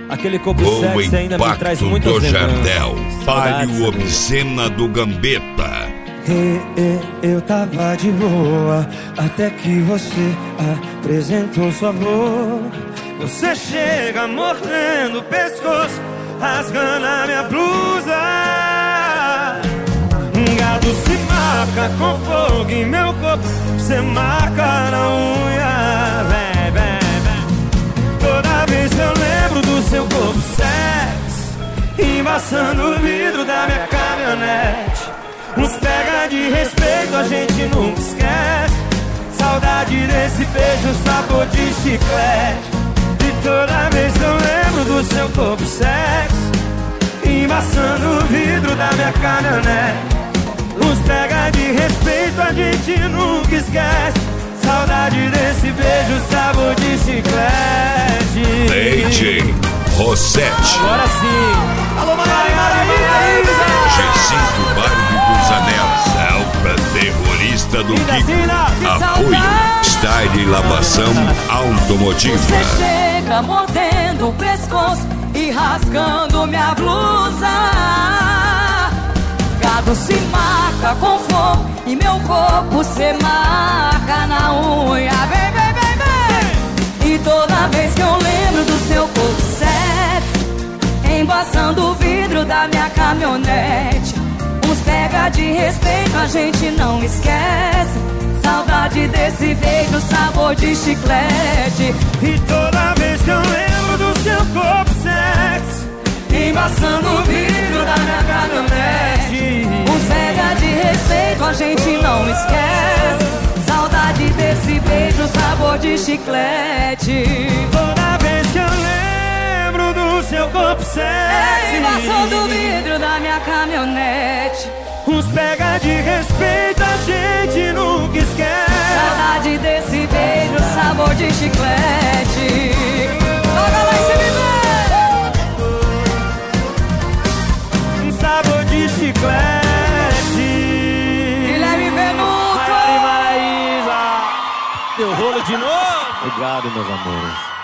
Aquele corpo O sexy ainda me traz muitas impacto do lembranças. Jardel, palio obscena do Gambetta. Eu tava de boa até que você apresentou sua boca. Você chega mordendo o pescoço, rasgando a minha blusa. Gado se marca com fogo em meu corpo, você marca na unha. Vem, vem, vem. Toda vez eu lembro do seu corpo sexy, embaçando o vidro da minha caminhonete. Uns pega de respeito, a gente nunca esquece. Saudade desse beijo, sabor de chiclete. E toda vez que eu lembro do seu corpo sexy, embaçando o vidro da minha caminhonete. Uns pega de respeito, a gente nunca esquece. Saudade desse beijo, sabor de chiclete. DJ Rossetti. Agora sim. Alô, Maraísa! G5 Baile dos Anéis. Celta terrorista do Kiko. Apoio Style e Lavação Automotiva. Você chega mordendo o pescoço e rasgando minha blusa. Gado se marca com fogo e meu corpo se marca na unha. Vem, vem, vem, vem. E toda vez que eu lembro do seu corpo sexy, embaçando o vidro da minha caminhonete. Uns pega de respeito, a gente não esquece. Saudade desse beijo, sabor de chiclete. E toda vez que eu lembro do seu corpo sexy, embaçando o vidro da minha caminhonete. Uns pega de respeito, a gente não esquece. Saudade desse beijo, sabor de chiclete. toda vez que eu lembro do seu corpo sexy, Embaçando o vidro da minha caminhonete. uns pega de respeito, a gente nunca esquece. Saudade desse beijo, sabor de chiclete. Toca lá esse viver. Sabor de chiclete. Guilherme Venuto. Maraísa. Deu rolo de novo. Obrigado, meus amores.